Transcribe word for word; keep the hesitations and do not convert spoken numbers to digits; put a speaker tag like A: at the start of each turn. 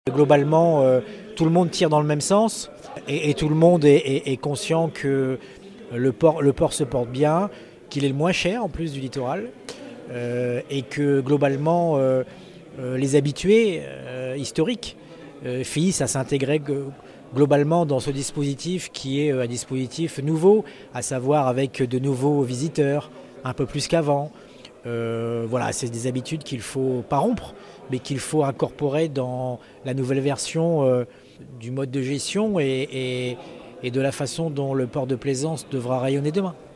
A: Globalement, euh, tout le monde tire dans le même sens et, et tout le monde est, est, est conscient que le port, le port se porte bien, qu'il est le moins cher en plus du littoral euh, et que globalement euh, euh, les habitués euh, historiques euh, finissent à s'intégrer globalement dans ce dispositif qui est un dispositif nouveau, à savoir avec de nouveaux visiteurs, un peu plus qu'avant. Euh, voilà, c'est des habitudes qu'il ne faut pas rompre, mais qu'il faut incorporer dans la nouvelle version euh, du mode de gestion et, et, et de la façon dont le port de plaisance devra rayonner demain.